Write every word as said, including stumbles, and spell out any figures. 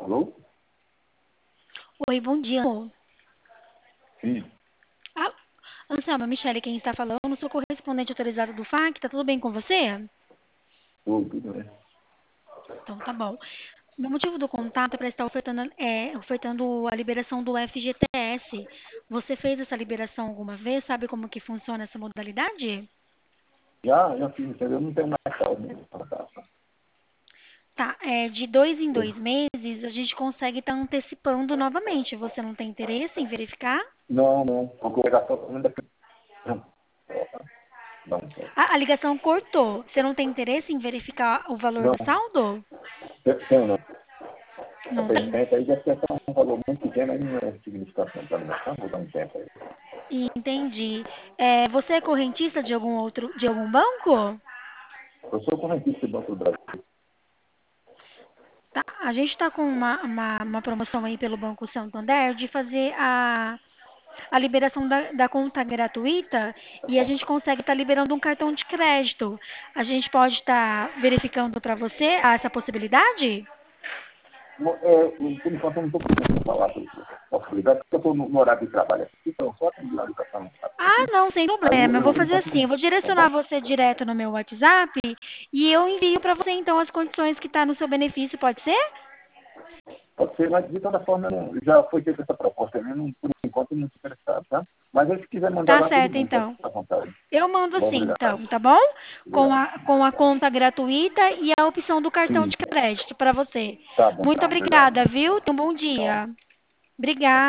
Alô? Oi, bom dia, amor. Sim. Ah, Anselma, Michele, quem está falando, sou correspondente autorizado do F A C, tá tudo bem com você? Ô, tudo bem. Então, tá bom. O motivo do contato é para estar ofertando, é, ofertando a liberação do F G T S. Você fez essa liberação alguma vez? Sabe como que funciona essa modalidade? Já, já fiz, entendeu? Eu não tenho mais saúde para dar. Tá, é, de dois em dois meses a gente consegue estar antecipando novamente. Você não tem interesse em verificar? Não, não. Porque eu já estou ainda. Não, não, A, a ligação cortou. Você não tem interesse em verificar o valor não. do saldo? Tenho não. Não Esse tem. tempo aí deve ter um valor muito pequeno, aí não é significativo para mim. Tá? Vou dar um tempo aí. Entendi. É, você é correntista de algum outro, de algum banco? Eu sou correntista do Banco do Brasil. Tá, a gente está com uma, uma, uma promoção aí pelo Banco Santander de fazer a, a liberação da, da conta gratuita e a gente consegue estar liberando um cartão de crédito. A gente pode estar verificando para você essa possibilidade? Mo- é, eu, por enquanto, eu não estou podendo falar sobre essa possibilidade, porque eu estou no, no horário de trabalho aqui, então só tem a educação Ah, aqui. não, sem Aí eu, problema. Eu eu, vou por fazer enquanto, assim, não. eu vou Tá direcionar bom? você direto no meu WhatsApp e eu envio para você então as condições que está no seu benefício, pode ser? Pode ser, mas de toda forma, não, já foi feita essa proposta, né? Não, por enquanto não estou interessado, tá? Mas aí, se quiser mandar Tá lá, tudo certo, bem, pode então. ficar à vontade. Eu mando Bom, sim, obrigado. então, tá bom? Com Obrigado. a, com a conta gratuita e a opção do cartão Sim, de crédito para você. tá bom, Muito então, obrigado. obrigada, viu? Tenha um bom Tchau. dia. Obrigada.